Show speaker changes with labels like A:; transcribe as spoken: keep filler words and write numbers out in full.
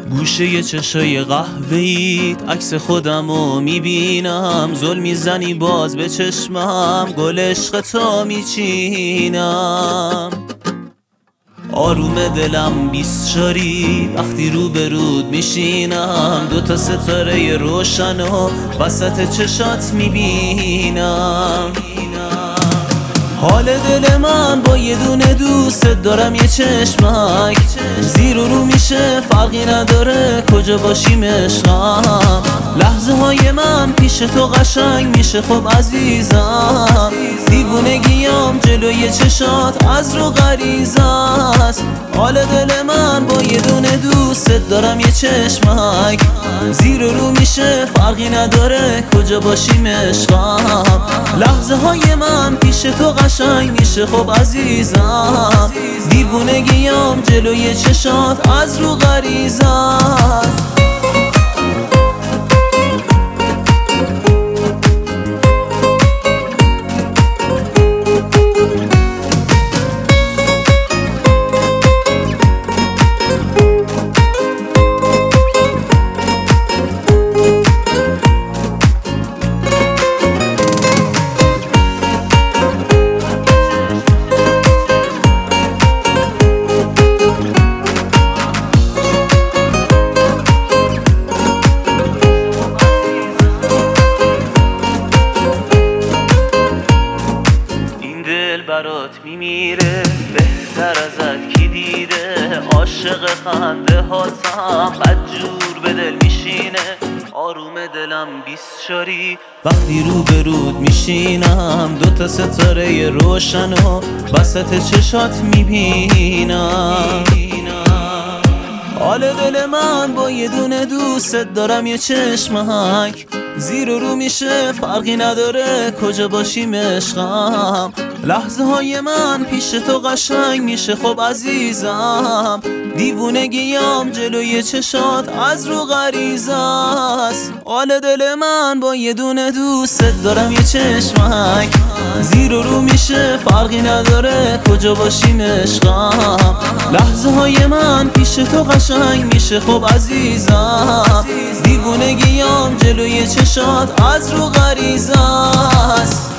A: گوشه چشای قهوه‌ایت عکس خودمو میبینم، زل میزنی باز به چشمم، گل عشق تو میچینم. آروم دلم بیست شاری وقتی رو به رود میشینم، دوتا ستاره روشن و وسط چشات میبینم. حال دل من با یه دونه دوست دارم، یه چشمک زیر و رو میشه فرقی نداره کجا باشیم عشقم. لحظه های من پیش تو قشنگ میشه خب عزیزم، دیوونگیام جلوی چشات از رو غریزه است. حال دل من با یه دونه دوست دارم، یه چشمک زیر و رو میشه فرقی نداره کجا باشیم عشقم. لحظه های من پیش تو قشنگ میشه خب عزیزم، دیوونگیام جلوی چشات از رو غریزه است. برات میمیره بهتر ازت کی دیده، عاشق خنده هاتم بدجور به دل میشینه. آروم دلم بیست شاری وقتی رو به رود میشینم، دوتا ستاره روشن و وسط چشات میبینم. حال دل من با یه دونه دوست دارم، یه چشمک زیر و رو میشه فرقی نداره کجا باشیم عشقم. لحظه های من پیش تو قشنگ میشه خب عزیزم، دیوونگیام جلوی چشات از رو غریزه است. حال دل من با یه دونه دوست دارم، یه چشمک زیر و رو میشه فرقی نداره کجا باشیم عشقم. لحظه های من پیش تو قشنگ میشه خب عزیزم، دیوونگیام جلوی چشات از رو غریزه است.